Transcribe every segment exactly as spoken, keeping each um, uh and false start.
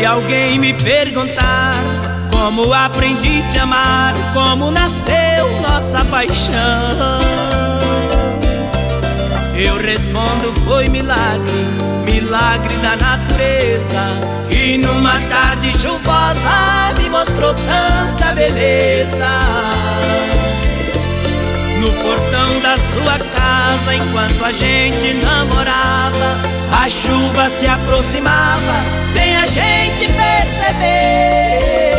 Se alguém me perguntar como aprendi a te amar, como nasceu nossa paixão, eu respondo: foi milagre, milagre da natureza, que numa tarde chuvosa me mostrou tanta beleza. No portão da sua casa, enquanto a gente namorava, a chuva se aproximava sem a gente perceber,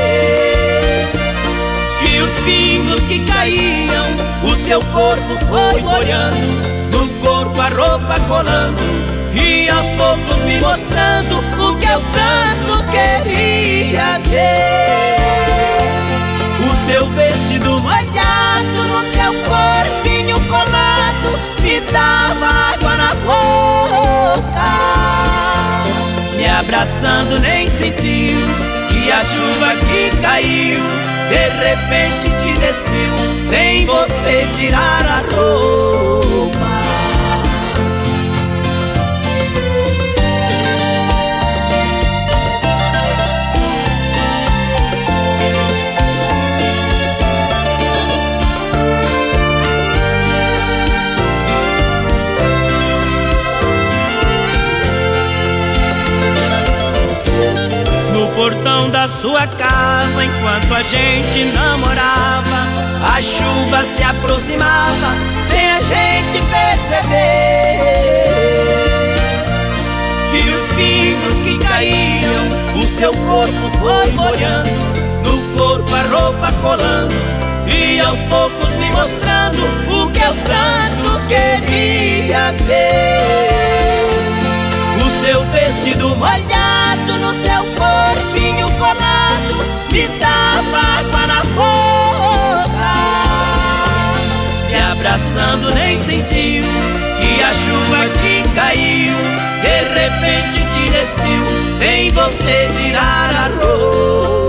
que os pingos que caíam, o seu corpo foi molhando, no corpo a roupa colando, e aos poucos me mostrando o que eu tanto queria ver. O seu vestido molhado, no seu corpinho colado, me dava água na boca. Me abraçando nem sentiu que a chuva que caiu de repente te despiu, sem você tirar a roupa. No portão da sua casa, enquanto a gente namorava, a chuva se aproximava sem a gente perceber, que os pingos que caíam, o seu corpo foi molhando, no corpo a roupa colando, e aos poucos me mostrando o que eu tanto queria ver. O seu vestido molhado, no seu corpinho colado, me dava água na boca. Me abraçando nem sentiu que a chuva que caiu de repente te despiu, sem você tirar a roupa.